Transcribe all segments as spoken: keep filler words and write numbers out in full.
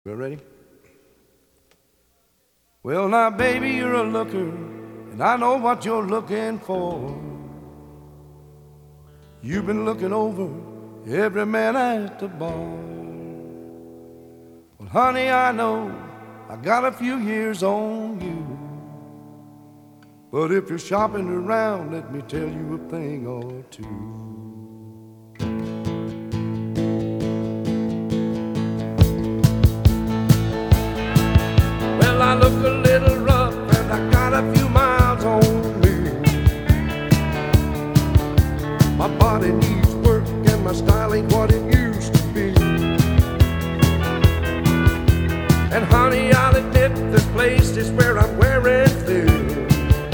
You ready? Well, now, baby, you're a looker, and I know what you're looking for. You've been looking over every man at the bar. Well, honey, I know I got a few years on you, but if you're shopping around, let me tell you a thing or two. I look a little rough and I got a few miles on me. My body needs work and my style ain't what it used to be. And honey, I'll admit this place is where I'm wearing thin,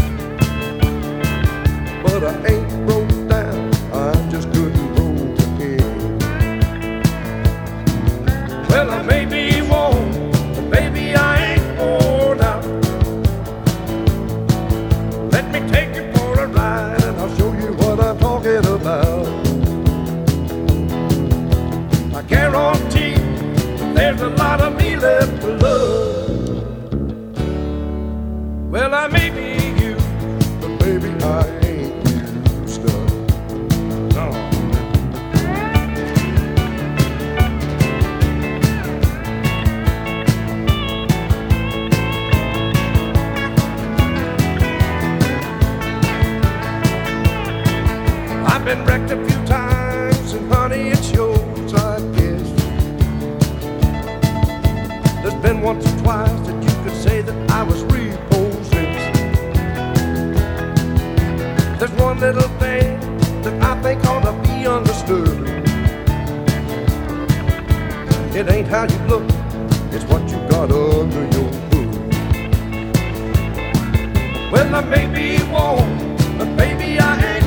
but I ain't broke down, I just couldn't broke again. Well, I may be worn, but baby, I ain't worn out. Let me take you for a ride and I'll show you what I'm talking about. I guarantee there's a lot of me left to love. Well, I may be you, but baby, I ain't used up. No. I've been wrecked a few times, and honey, it shows, I guess. There's been once or twice that you could say that I was repossessed. There's one little thing that I think ought to be understood. It ain't how you look, it's what you got under your hood. Well, I may be warm, but baby, I ain't.